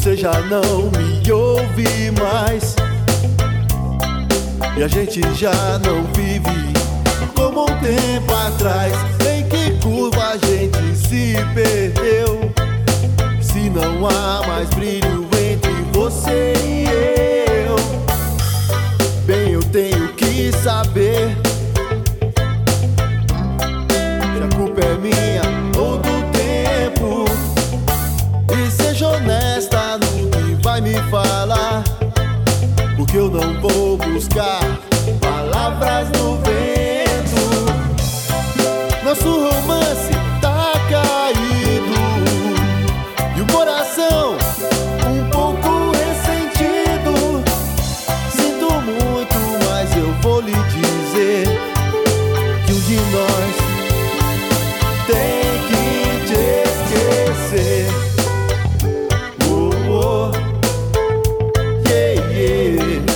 você já não me ouve mais, e a gente já não vive como um tempo atrás. Em que curva a gente se perdeu, se não há mais brilho entre você e eu? Bem, eu tenho que saber se a culpa é minha ou do tempo, e seja honesta no que vai me falar, porque eu não vou buscar palavras no vento. Nosso romance tá caído e o coração um pouco ressentido. Sinto muito, mas eu vou lhe dizer que um de nós tem que te esquecer. Oh, oh, yeah, yeah.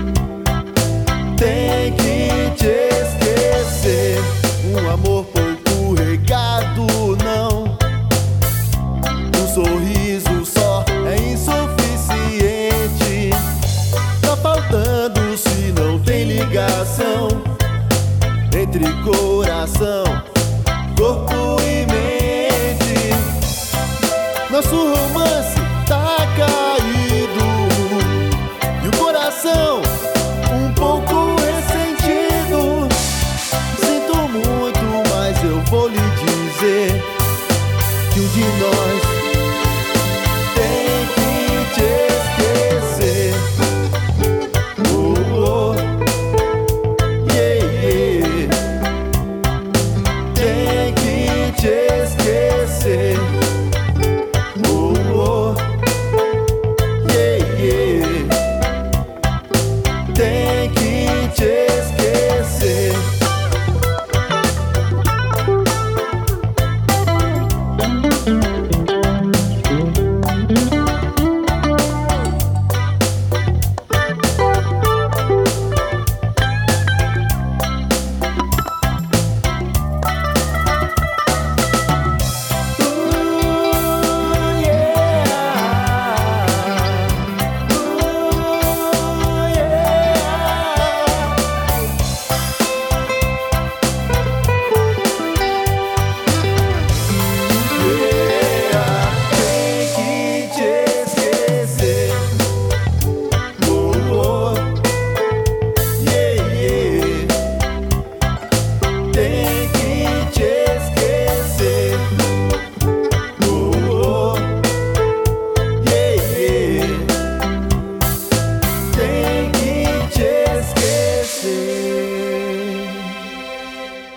Tem que te esquecer. Um amor pouco regado, não. Um sorriso só é insuficiente. Tá faltando se não tem ligação entre coração, corpo e mente. Nosso romance tá caído e o coração um pouco ressentido. Sinto muito, mas eu vou lhe dizer que um de nós